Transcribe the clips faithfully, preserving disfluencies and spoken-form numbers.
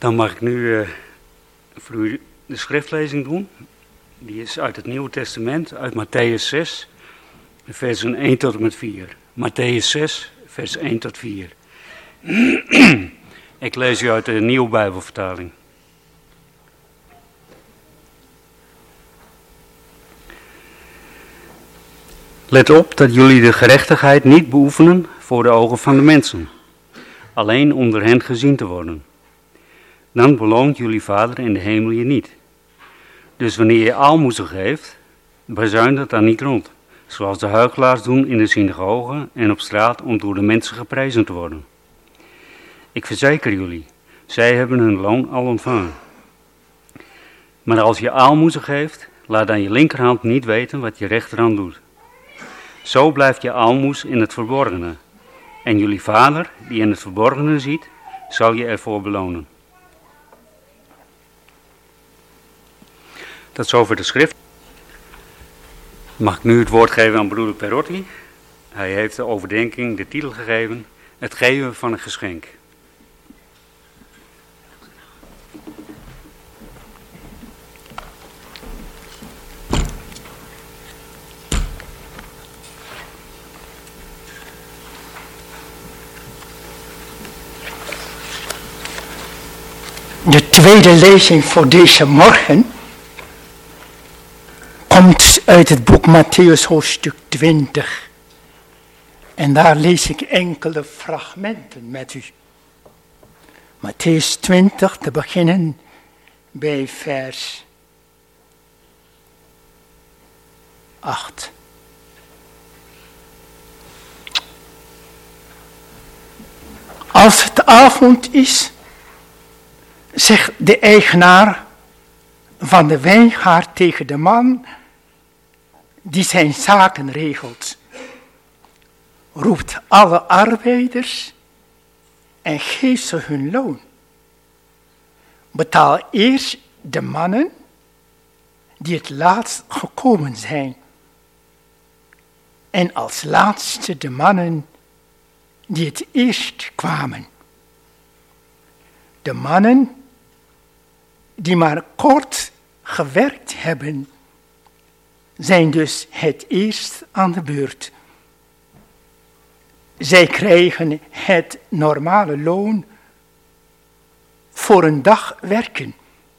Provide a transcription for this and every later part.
Dan mag ik nu uh, voor u de schriftlezing doen. Die is uit het Nieuwe Testament, uit Matthäus zes, versen één tot en met vier. Matthäus zes, vers één tot vier. Ik lees u uit de Nieuwe Bijbelvertaling. Let op dat jullie de gerechtigheid niet beoefenen voor de ogen van de mensen, alleen om door hen gezien te worden. Dan beloont jullie Vader in de hemel je niet. Dus wanneer je aalmoezen geeft, bazuin dat dan niet rond, zoals de huichelaars doen in de synagogen en op straat om door de mensen geprezen te worden. Ik verzeker jullie, zij hebben hun loon al ontvangen. Maar als je aalmoezen geeft, laat dan je linkerhand niet weten wat je rechterhand doet. Zo blijft je aalmoes in het verborgene. En jullie Vader, die in het verborgene ziet, zal je ervoor belonen. Tot zover de schrift. Mag ik nu het woord geven aan broeder Perotti. Hij heeft de overdenking de titel gegeven, het geven van een geschenk. De tweede lezing voor deze morgen komt uit het boek Matthäus hoofdstuk twintig. En daar lees ik enkele fragmenten met u. Matthäus twintig, te beginnen bij vers acht. Als het avond is, zegt de eigenaar van de wijngaard tegen de man die zijn zaken regelt: roept alle arbeiders en geeft ze hun loon. Betaal eerst de mannen die het laatst gekomen zijn, en als laatste de mannen die het eerst kwamen. De mannen die maar kort gewerkt hebben, zijn dus het eerst aan de beurt. Zij krijgen het normale loon voor een dag werken.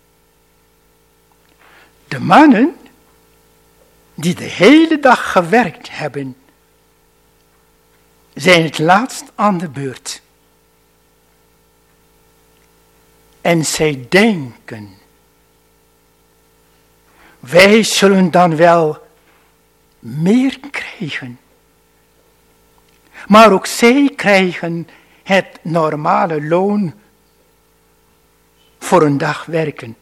De mannen die de hele dag gewerkt hebben, zijn het laatst aan de beurt. En zij denken: wij zullen dan wel meer krijgen. Maar ook zij krijgen het normale loon voor een dag werken.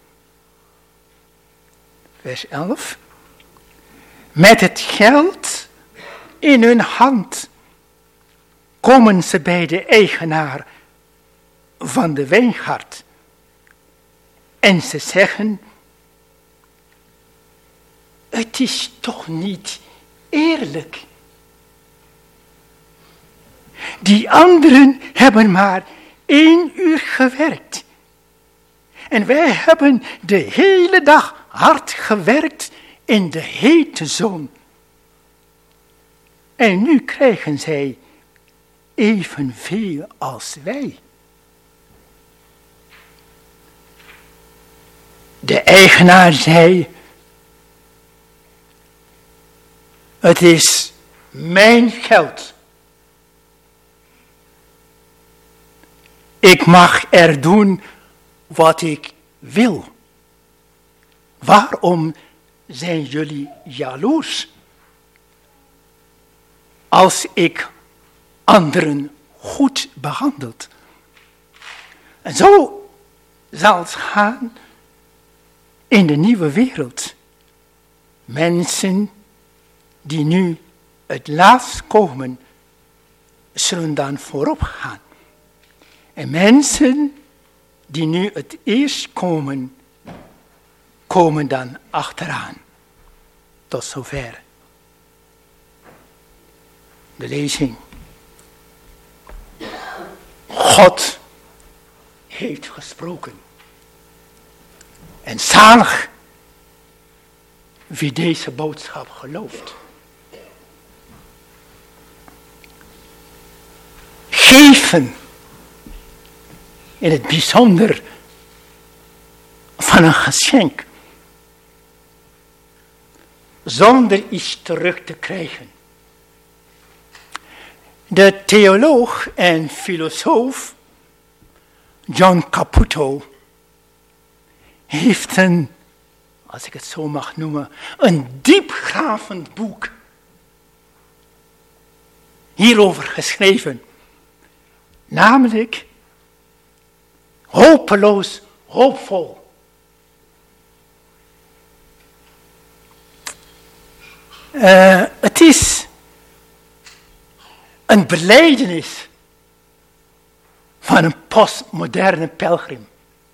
Vers elf. Met het geld in hun hand komen ze bij de eigenaar van de wijngaard. En ze zeggen: het is toch niet eerlijk. Die anderen hebben maar één uur gewerkt. En wij hebben de hele dag hard gewerkt in de hete zon. En nu krijgen zij evenveel als wij. De eigenaar zei: het is mijn geld. Ik mag er doen wat ik wil. Waarom zijn jullie jaloers? Als ik anderen goed behandeld. En zo zal het gaan in de nieuwe wereld. Mensen die nu het laatst komen, zullen dan voorop gaan. En mensen die nu het eerst komen, komen dan achteraan. Tot zover de lezing. God heeft gesproken. En zalig wie deze boodschap gelooft. Geven, in het bijzonder van een geschenk, zonder iets terug te krijgen. De theoloog en filosoof John Caputo heeft een, als ik het zo mag noemen, een diepgravend boek hierover geschreven. Namelijk hopeloos hoopvol. Uh, het is een belijdenis van een postmoderne pelgrim.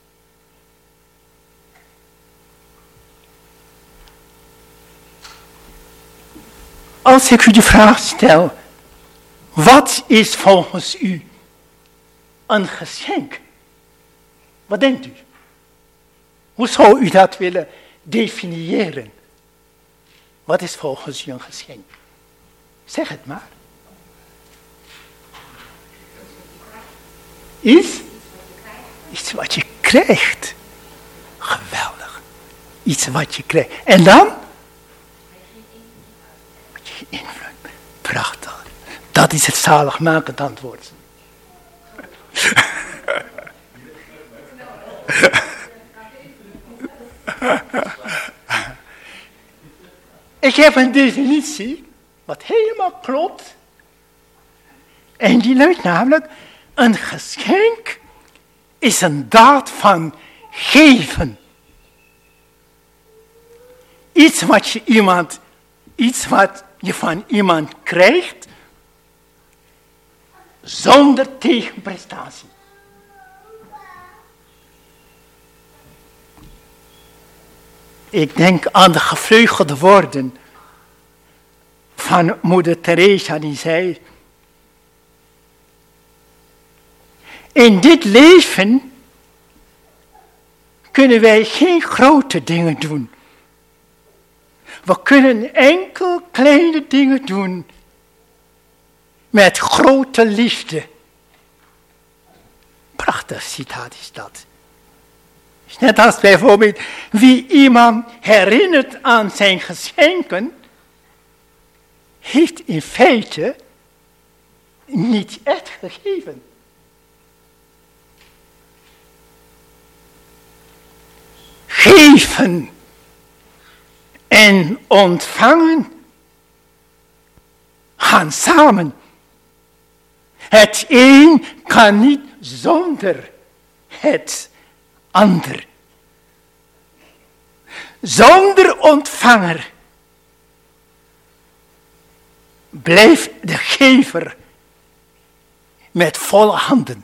Als ik u de vraag stel, wat is volgens u een geschenk? Wat denkt u? Hoe zou u dat willen definiëren? Wat is volgens u een geschenk? Zeg het maar. Iets? Iets wat je krijgt. Geweldig. Iets wat je krijgt. En dan? Wat je invloed. Prachtig. Dat is het zaligmakend antwoord. Ik heb een definitie, wat helemaal klopt. En die luidt namelijk, een geschenk is een daad van geven. Iets wat je iemand, iets wat je van iemand krijgt, zonder tegenprestatie. Ik denk aan de gevleugelde woorden van moeder Teresa die zei: in dit leven kunnen wij geen grote dingen doen. We kunnen enkel kleine dingen doen met grote liefde. Prachtig citaat is dat. Net als bijvoorbeeld wie iemand herinnert aan zijn geschenken, heeft in feite niet echt gegeven. Geven en ontvangen gaan samen. Het een kan niet zonder het ander. Zonder ontvanger blijft de gever met volle handen.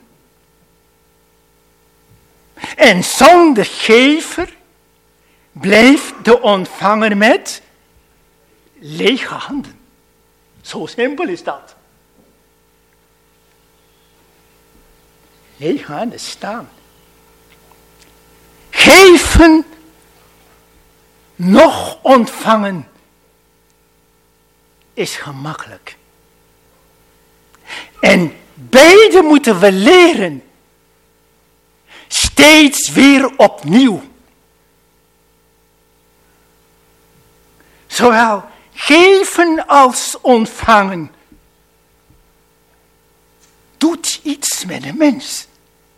En zonder gever blijft de ontvanger met lege handen. Zo simpel is dat. Lege handen staan. Geven, nog ontvangen, is gemakkelijk. En beide moeten we leren. Steeds weer opnieuw. Zowel geven als ontvangen doet iets met de mens.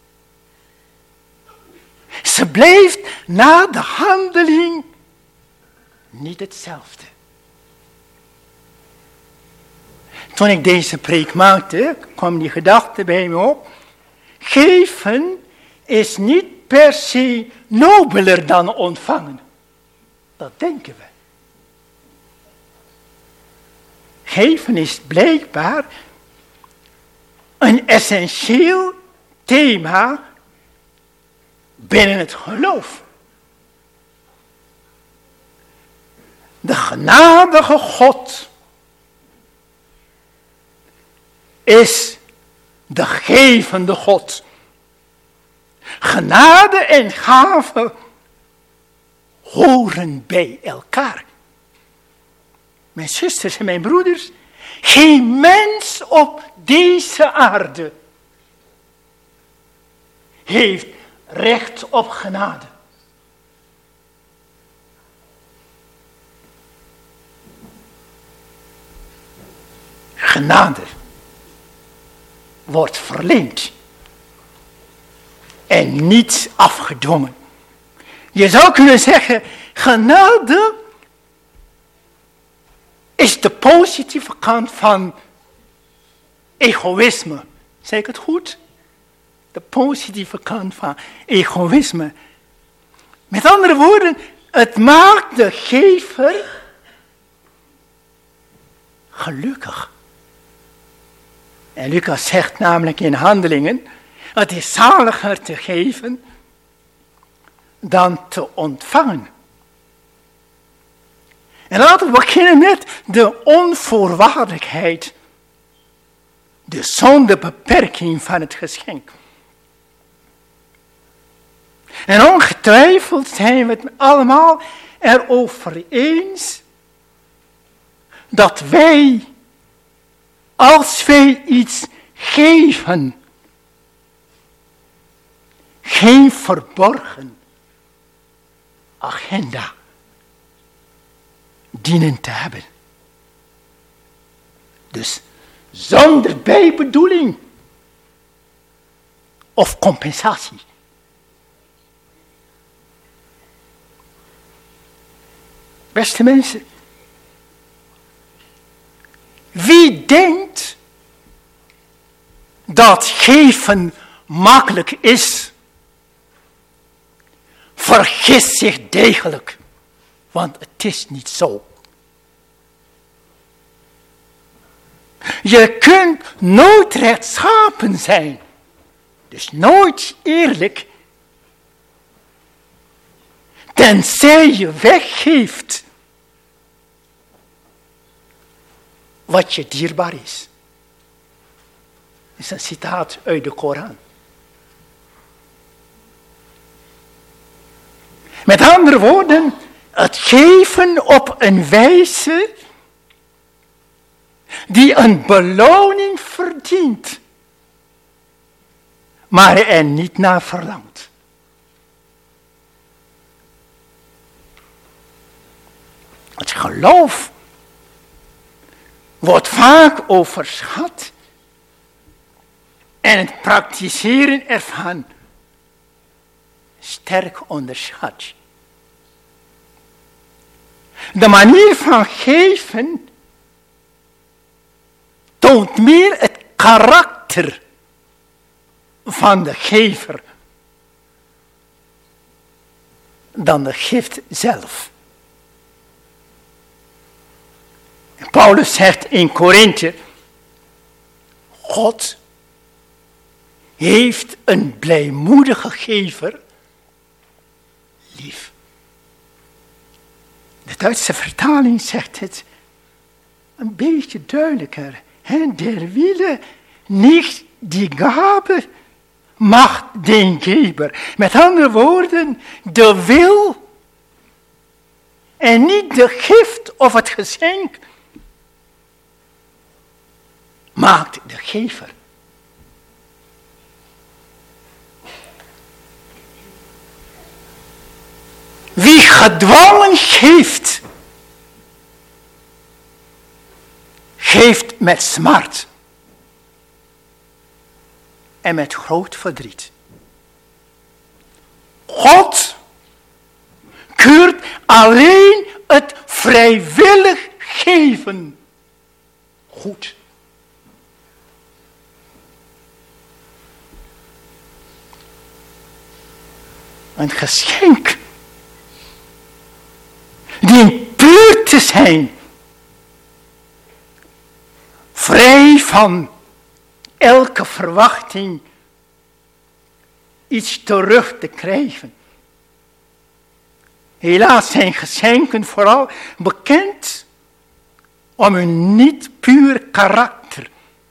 Ze blijft na de handeling niet hetzelfde. Toen ik deze preek maakte, kwam die gedachte bij me op. Geven is niet per se nobeler dan ontvangen. Dat denken we. Geven is blijkbaar een essentieel thema binnen het geloof. De genadige God is de gevende God. Genade en gave horen bij elkaar. Mijn zusters en mijn broeders, geen mens op deze aarde heeft recht op genade. Genade wordt verleend en niet afgedwongen. Je zou kunnen zeggen, genade is de positieve kant van egoïsme. Zeg ik het goed? De positieve kant van egoïsme. Met andere woorden, het maakt de gever gelukkig. En Lucas zegt namelijk in Handelingen, het is zaliger te geven dan te ontvangen. En laten we beginnen met de onvoorwaardelijkheid, de zonder beperking van het geschenk. En ongetwijfeld zijn we het allemaal erover eens dat wij, als wij iets geven, geen verborgen agenda dienen te hebben. Dus zonder bijbedoeling of compensatie. Beste mensen, wie denkt dat geven makkelijk is, vergist zich degelijk, want het is niet zo. Je kunt nooit rechtschapen zijn, dus nooit eerlijk, tenzij je weggeeft wat je dierbaar is. Dat is een citaat uit de Koran. Met andere woorden, het geven op een wijze die een beloning verdient, maar er niet naar verlangt. Het geloof wordt vaak overschat en het praktiseren ervan sterk onderschat. De manier van geven toont meer het karakter van de gever dan de gift zelf. En Paulus zegt in Korinthe, God heeft een blijmoedige gever lief. De Duitse vertaling zegt het een beetje duidelijker. En der wille niet die Gabe macht den Geber. Met andere woorden, de wil en niet de gift of het geschenk maakt de gever. Wie gedwongen geeft, geeft met smart en met groot verdriet. God keurt alleen het vrijwillig geven goed. Een geschenk dient puur te zijn, vrij van elke verwachting iets terug te krijgen. Helaas zijn geschenken vooral bekend om hun niet puur karakter.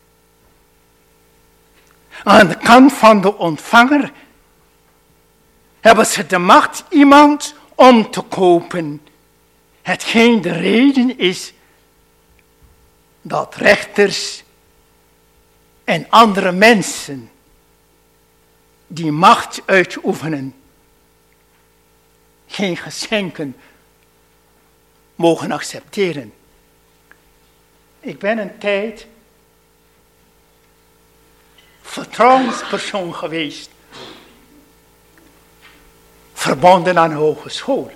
Aan de kant van de ontvanger hebben ze de macht iemand om te kopen, hetgeen de reden is dat rechters en andere mensen die macht uitoefenen geen geschenken mogen accepteren. Ik ben een tijd vertrouwenspersoon geweest, verbonden aan de hogeschool.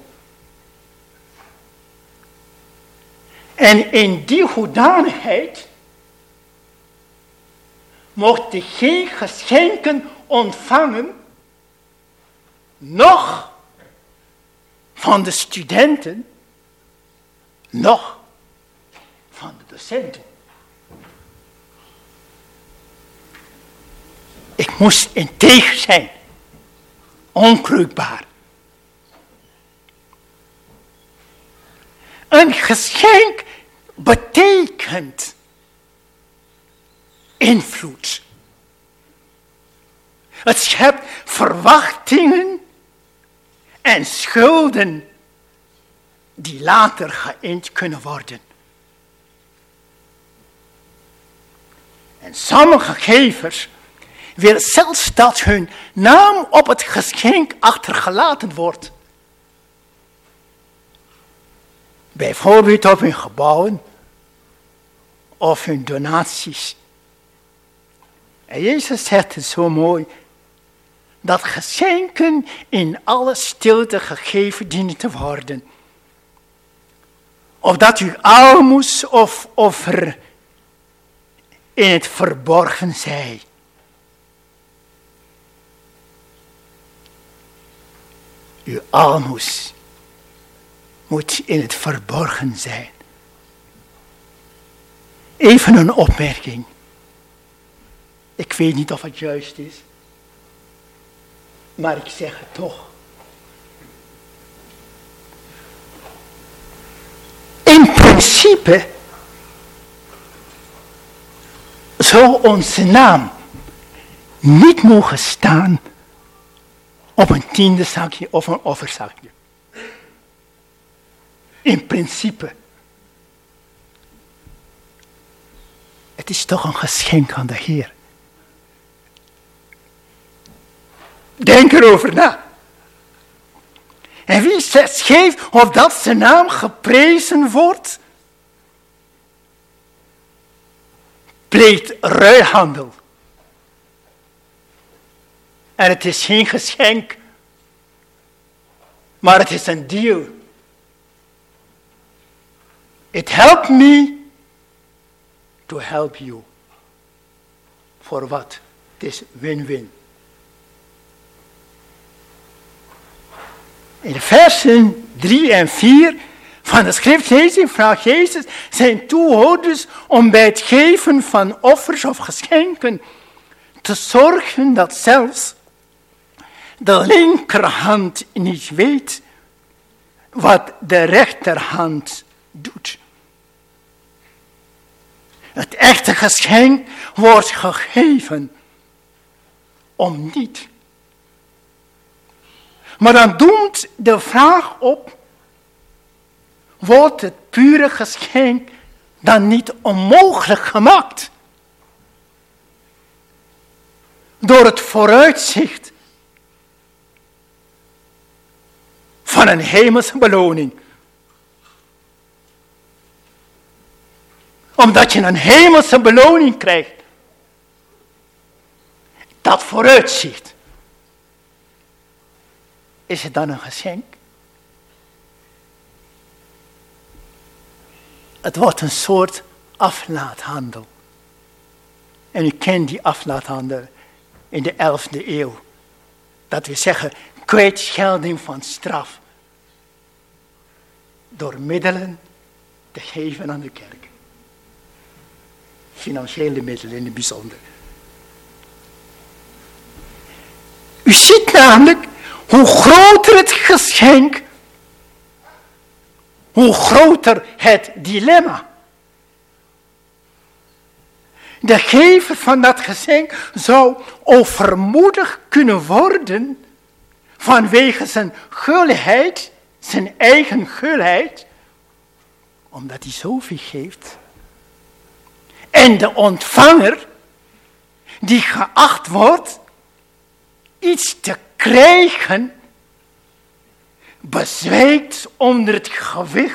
En in die hoedanigheid mocht ik geen geschenken ontvangen, noch van de studenten, noch van de docenten. Ik moest integer zijn, onkreukbaar. Een geschenk betekent invloed. Het schept verwachtingen en schulden die later geïnd kunnen worden. En sommige gevers willen zelfs dat hun naam op het geschenk achtergelaten wordt. Bijvoorbeeld op hun gebouwen of hun donaties. En Jezus zegt het zo mooi, dat geschenken in alle stilte gegeven dienen te worden. Of dat u aalmoes of offer in het verborgen zij. Uw aalmoes moet in het verborgen zijn. Even een opmerking. Ik weet niet of het juist is, maar ik zeg het toch. In principe zou onze naam niet mogen staan op een tiende zakje of een offerzakje. In principe. Het is toch een geschenk aan de Heer. Denk erover na. En wie zegt geeft of dat zijn naam geprezen wordt, pleegt ruilhandel. En het is geen geschenk, maar het is een deal. It helped me to help you. Voor wat? Het is win-win. In de versen drie en vier van de schriftlezing vraagt Jezus zijn toehoorders om bij het geven van offers of geschenken te zorgen dat zelfs de linkerhand niet weet wat de rechterhand doet. Het echte geschenk wordt gegeven om niet. Maar dan doemt de vraag op, wordt het pure geschenk dan niet onmogelijk gemaakt? Door het vooruitzicht van een hemelse beloning. Omdat je een hemelse beloning krijgt. Dat vooruitzicht. Is het dan een geschenk? Het wordt een soort aflaathandel. En u kent die aflaathandel in de elfde eeuw. Dat we zeggen, kwijtschelding van straf. Door middelen te geven aan de kerk. Financiële middelen in het bijzonder. U ziet namelijk, hoe groter het geschenk, hoe groter het dilemma. De gever van dat geschenk zou overmoedig kunnen worden vanwege zijn gulheid zijn eigen gulheid, omdat hij zoveel geeft. En de ontvanger, die geacht wordt iets te krijgen, bezwijkt onder het gewicht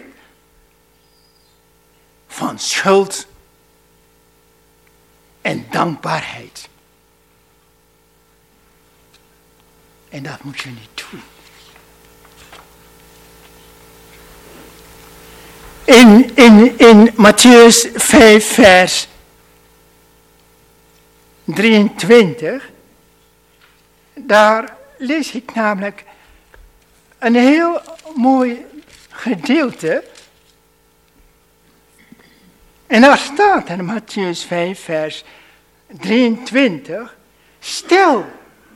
van schuld en dankbaarheid. En dat moet je niet doen. In, in, in Mattheüs vijf, vers drieëntwintig, daar lees ik namelijk een heel mooi gedeelte. En daar staat in Mattheüs vijf, vers drieëntwintig, stel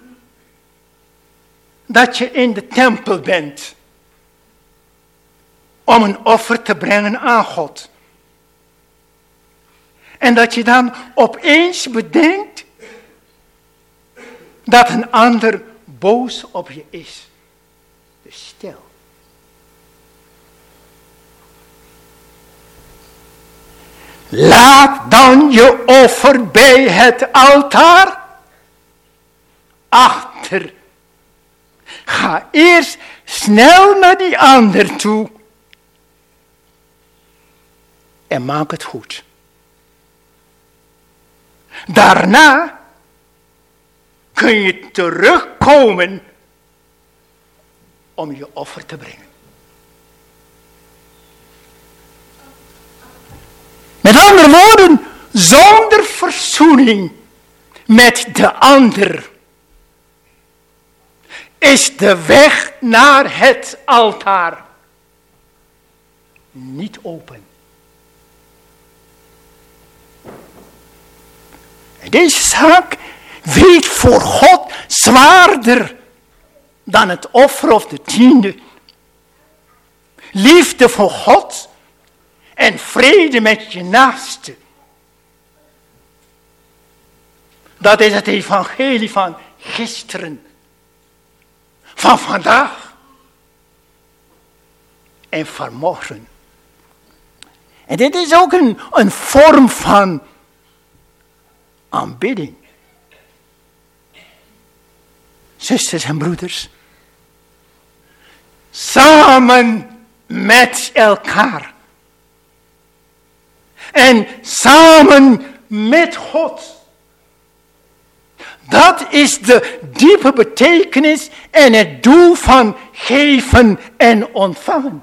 dat je in de tempel bent om een offer te brengen aan God. En dat je dan opeens bedenkt dat een ander boos op je is. Dus stel. Laat dan je offer bij het altaar achter. Ga eerst snel naar die ander toe. En maak het goed. Daarna kun je terugkomen om je offer te brengen. Met andere woorden, zonder verzoening met de ander is de weg naar het altaar niet open. En deze zaak weegt voor God zwaarder dan het offer of de tiende. Liefde voor God en vrede met je naaste. Dat is het evangelie van gisteren, van vandaag en van morgen. En dit is ook een, een vorm van aanbidding. Zusters en broeders, samen met elkaar en samen met God. Dat is de diepe betekenis en het doel van geven en ontvangen.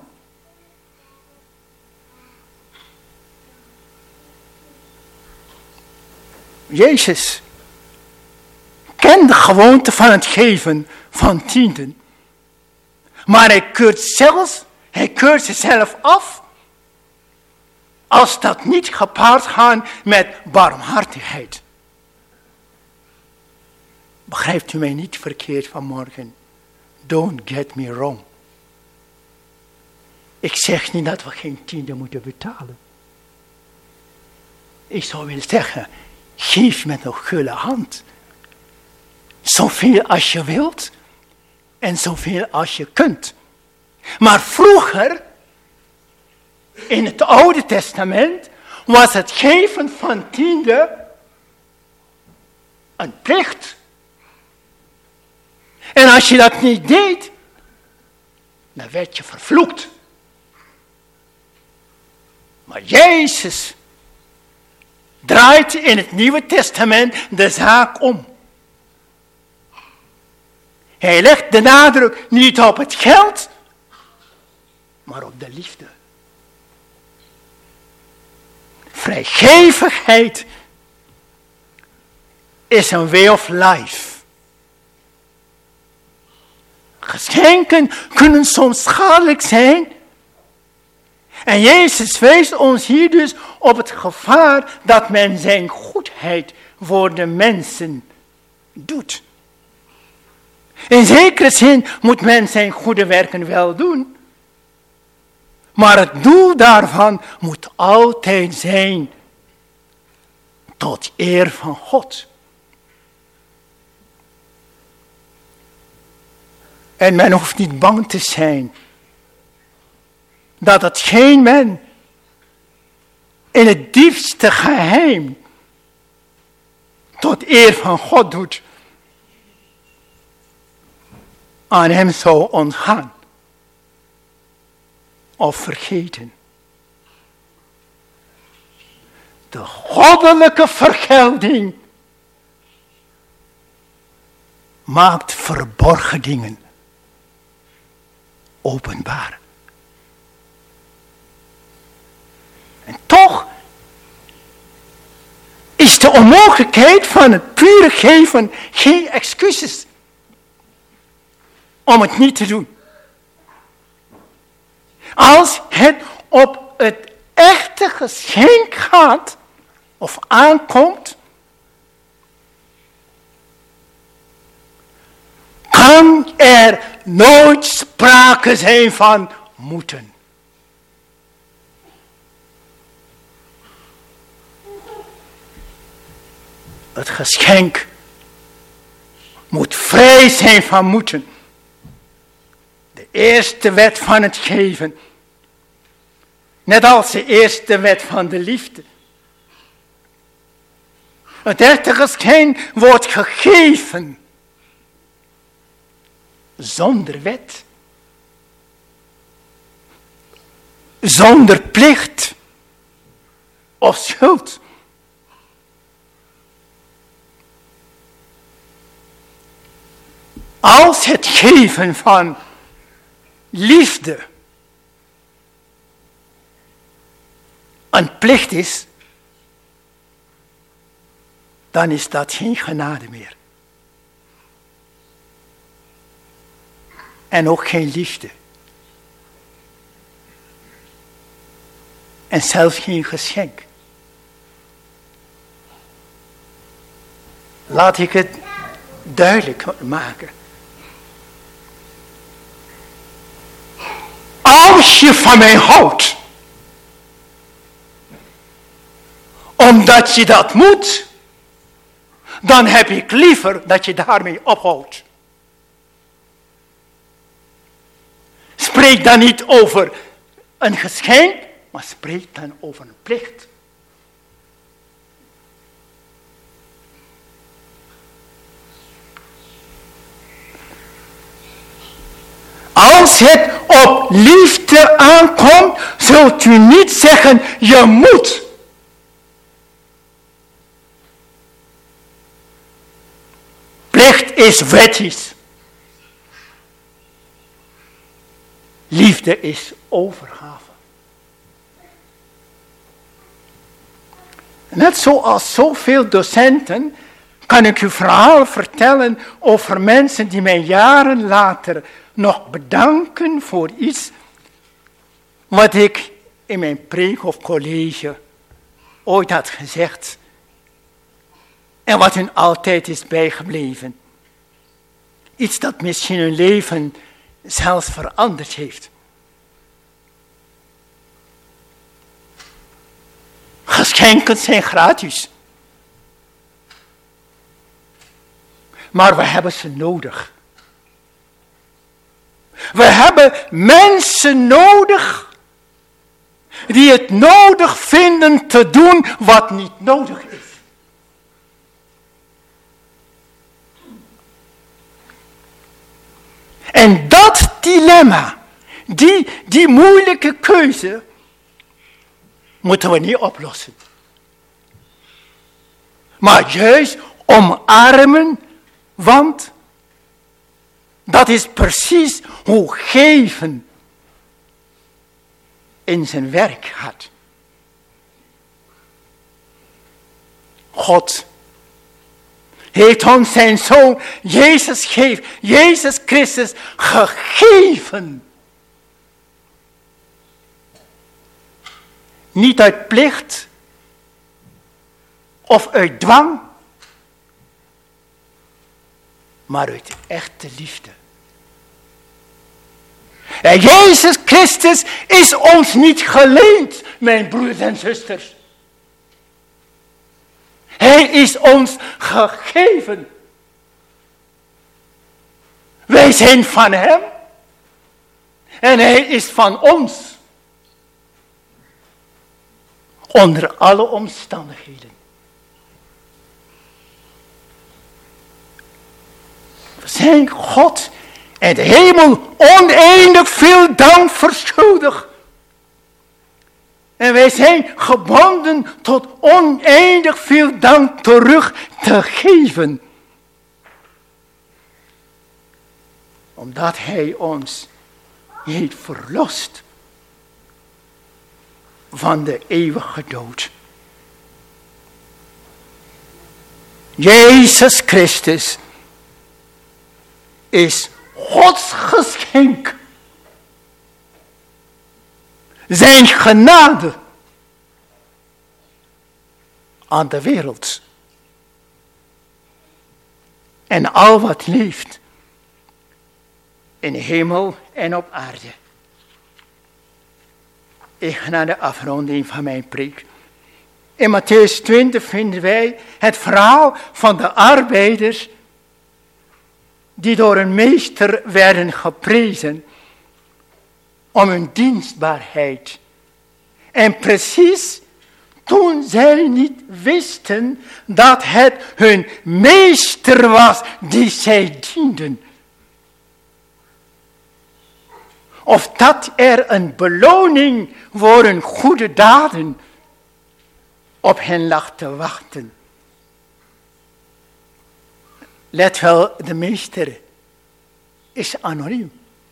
Jezus kent de gewoonte van het geven van tienden. Maar hij keurt zelfs, hij keurt zichzelf af als dat niet gepaard gaat met barmhartigheid. Begrijpt u mij niet verkeerd vanmorgen? Don't get me wrong. Ik zeg niet dat we geen tiende moeten betalen. Ik zou willen zeggen, geef met een gulle hand. Zoveel als je wilt en zoveel als je kunt. Maar vroeger, in het Oude Testament, was het geven van tiende een plicht. En als je dat niet deed, dan werd je vervloekt. Maar Jezus draait in het Nieuwe Testament de zaak om. Hij legt de nadruk niet op het geld, maar op de liefde. Vrijgevigheid is een way of life. Geschenken kunnen soms schadelijk zijn. En Jezus wijst ons hier dus op het gevaar dat men zijn goedheid voor de mensen doet. In zekere zin moet men zijn goede werken wel doen. Maar het doel daarvan moet altijd zijn tot eer van God. En men hoeft niet bang te zijn dat hetgeen men in het diepste geheim tot eer van God doet, aan hem zou ontgaan of vergeten. De goddelijke vergelding maakt verborgen dingen openbaar. En toch is de onmogelijkheid van het pure geven geen excuses om het niet te doen. Als het op het echte geschenk gaat of aankomt, kan er nooit sprake zijn van moeten. Het geschenk moet vrij zijn van moeten. De eerste wet van het geven. Net als de eerste wet van de liefde. Het echte geschenk wordt gegeven. Zonder wet. Zonder plicht. Of schuld. Als het geven van liefde een plicht is, dan is dat geen genade meer. En ook geen liefde. En zelfs geen geschenk. Laat ik het duidelijk maken. Als je van mij houdt, omdat je dat moet, dan heb ik liever dat je daarmee ophoudt. Spreek dan niet over een geschenk, maar spreek dan over een plicht. Als het op liefde aankomt, zult u niet zeggen, je moet. Plicht is wettisch. Liefde is overgave. Net zoals zoveel docenten kan ik u verhaal vertellen over mensen die mij jaren later nog bedanken voor iets wat ik in mijn preek of college ooit had gezegd en wat hun altijd is bijgebleven. Iets dat misschien hun leven zelfs veranderd heeft. Geschenken zijn gratis. Maar we hebben ze nodig. We hebben mensen nodig die het nodig vinden te doen wat niet nodig is. En dat dilemma, die, die moeilijke keuze, moeten we niet oplossen. Maar juist omarmen, want dat is precies hoe geven in zijn werk gaat. God heeft ons zijn Zoon Jezus gegeven, Jezus Christus gegeven. Niet uit plicht of uit dwang, maar uit echte liefde. En Jezus Christus is ons niet geleend, mijn broeders en zusters. Hij is ons gegeven. Wij zijn van hem. En hij is van ons. onder alle omstandigheden. We zijn God en de hemel oneindig veel dank verschuldigd. En wij zijn gebonden tot oneindig veel dank terug te geven. Omdat hij ons heeft verlost van de eeuwige dood. Jezus Christus is Gods geschenk. Zijn genade aan de wereld. En al wat leeft in de hemel en op aarde. Ik ga naar de afronding van mijn preek. In Matthäus twintig vinden wij het verhaal van de arbeiders die door een meester werden geprezen om hun dienstbaarheid. En precies toen zij niet wisten dat het hun meester was die zij dienden. Of dat er een beloning voor hun goede daden op hen lag te wachten. Let wel, de meester is anoniem.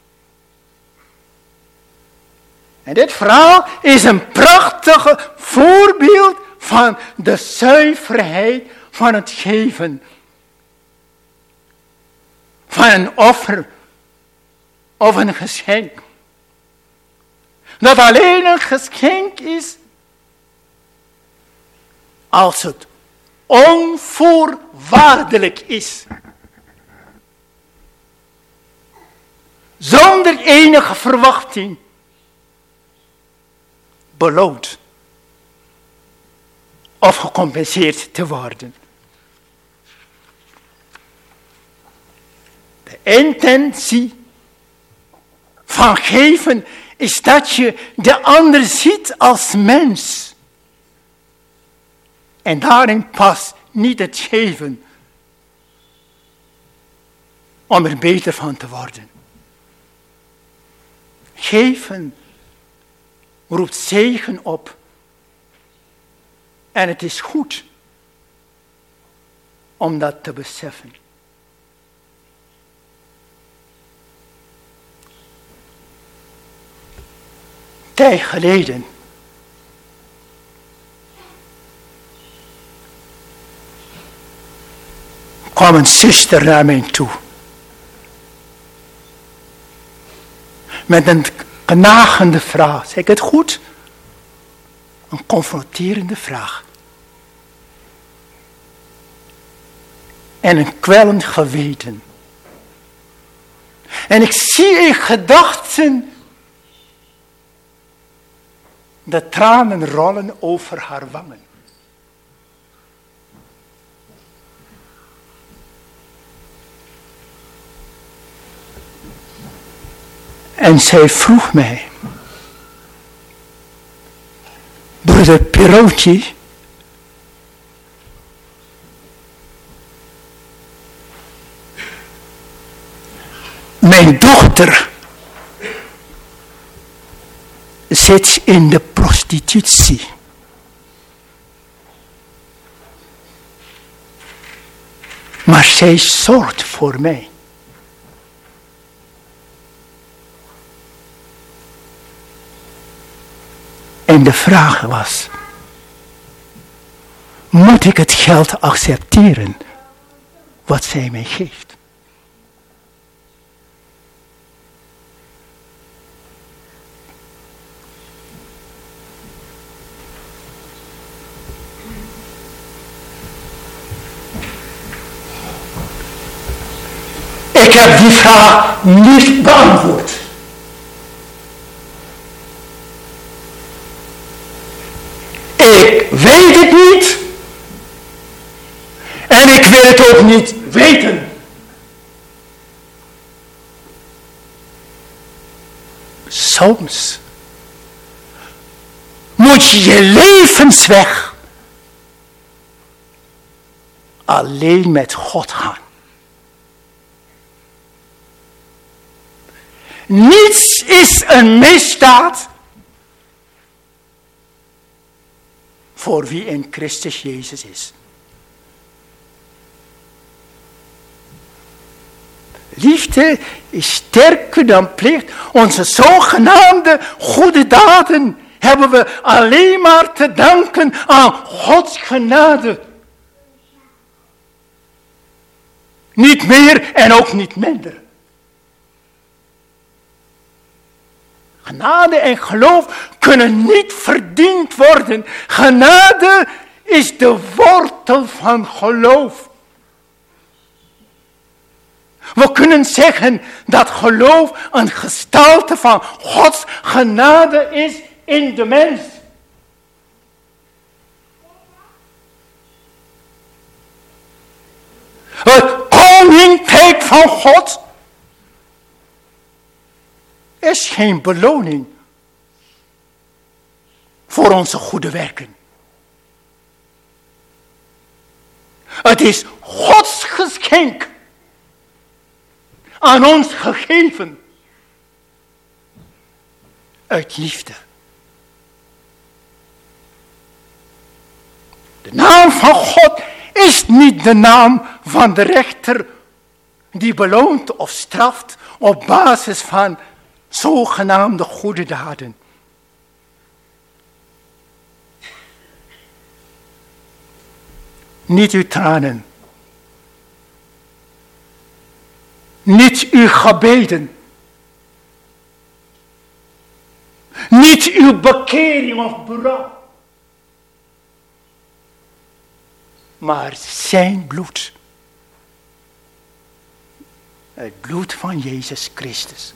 En dit verhaal is een prachtig voorbeeld van de zuiverheid van het geven. Van een offer of een geschenk. Dat alleen een geschenk is als het onvoorwaardelijk is. Zonder enige verwachting. Beloond. Of gecompenseerd te worden. De intentie van geven is dat je de ander ziet als mens. En daarin past niet het geven om er beter van te worden. Geven roept zegen op. En het is goed om dat te beseffen. Tijd geleden kwam een zuster naar mij toe. Met een knagende vraag. Zeg ik het goed? Een confronterende vraag. En een kwellend geweten. En ik zie in gedachten de tranen rollen over haar wangen. En zij vroeg mij, broeder Pierootje, mijn dochter zit in de prostitutie. Maar zij zorgt voor mij. En de vraag was, moet ik het geld accepteren wat zij mij geeft? Ik heb die vraag niet beantwoord. Ik weet het niet. En ik wil het ook niet weten. Soms moet moet je je levensweg alleen met God gaan. Niets is een misdaad voor wie in Christus Jezus is. Liefde is sterker dan plicht. Onze zogenaamde goede daden hebben we alleen maar te danken aan Gods genade. Niet meer en ook niet minder. Genade en geloof kunnen niet verdiend worden. Genade is de wortel van geloof. We kunnen zeggen dat geloof een gestalte van Gods genade is in de mens. Het koninkrijk van God is geen beloning voor onze goede werken. Het is Gods geschenk aan ons gegeven uit liefde. De naam van God is niet de naam van de rechter die beloont of straft op basis van zogenaamde goede daden. Niet uw tranen. Niet uw gebeden. Niet uw bekering of berouw. Maar zijn bloed. Het bloed van Jezus Christus.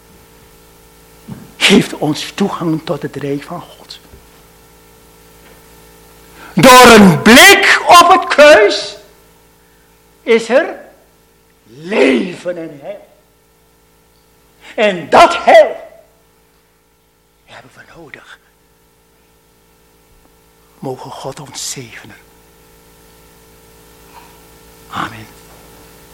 Geeft ons toegang tot het rijk van God. Door een blik op het kruis is er leven en heil. En dat heil hebben we nodig. Mogen God ons zegenen.